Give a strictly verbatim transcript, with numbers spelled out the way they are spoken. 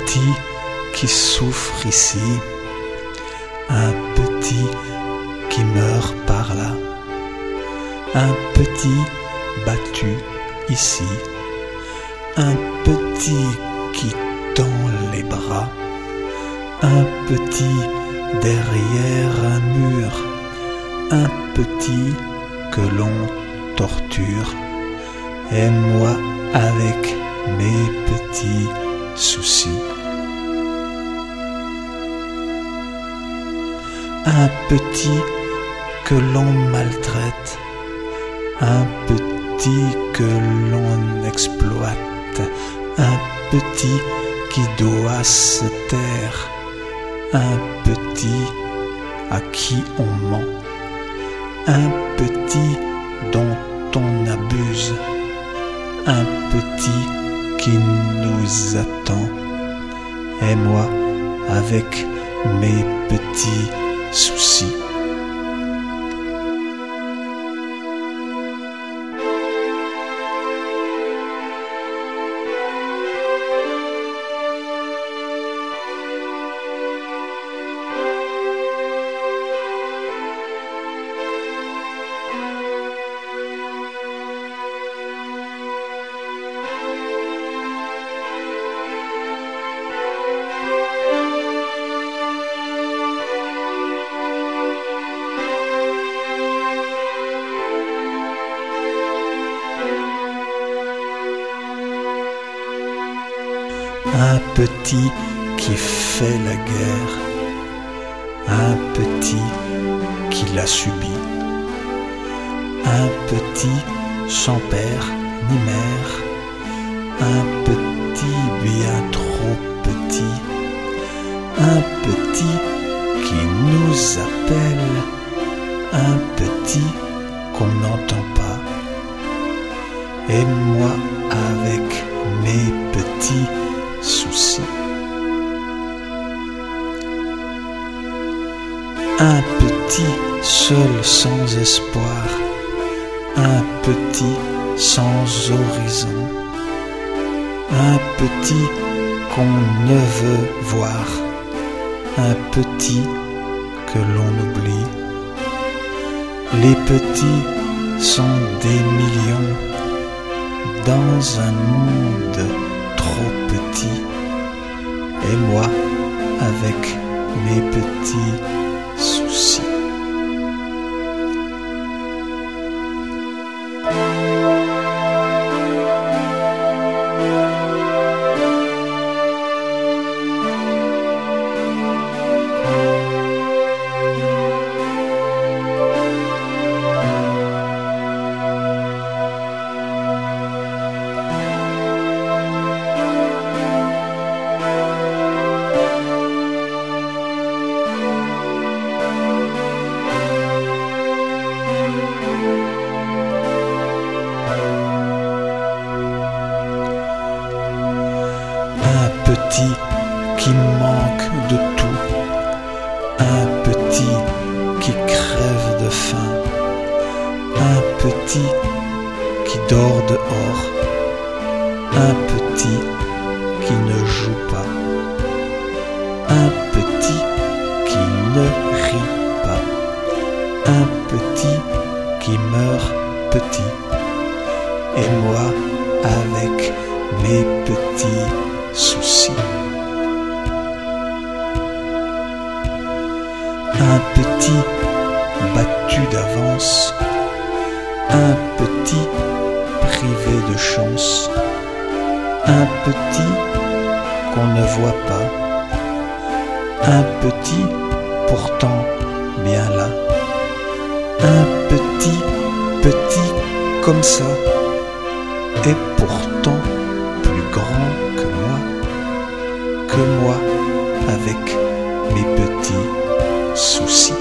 petit qui souffre ici, un petit qui meurt par là, un petit battu ici, un petit qui tend les bras, un petit derrière un mur, un petit que l'on torture, et moi avec mes petits soucis. Un petit que l'on maltraite, un petit que l'on exploite, un petit qui doit se taire, un petit à qui on ment, un petit dont on abuse, un petit qui nous attend, et moi avec mes petits soucis. Un petit qui fait la guerre, un petit qui l'a subi, un petit sans père ni mère, un petit bien trop petit, un petit qui nous appelle, un petit qu'on n'entend pas, et moi avec mes petits soucis. Un petit seul sans espoir, un petit sans horizon, un petit qu'on ne veut voir, un petit que l'on oublie. Les petits sont des millions dans un monde trop petit, et moi avec mes petits soucis. Un petit qui manque de tout, un petit qui crève de faim, un petit qui dort dehors, un petit qui ne joue pas, un petit qui ne rit pas, un petit qui meurt petit, et moi avec mes petits soucis. Un petit battu d'avance, un petit privé de chance, un petit qu'on ne voit pas, un petit pourtant bien là, un petit petit comme ça, et pourtant plus grand que moi, que moi avec mes petits soucis.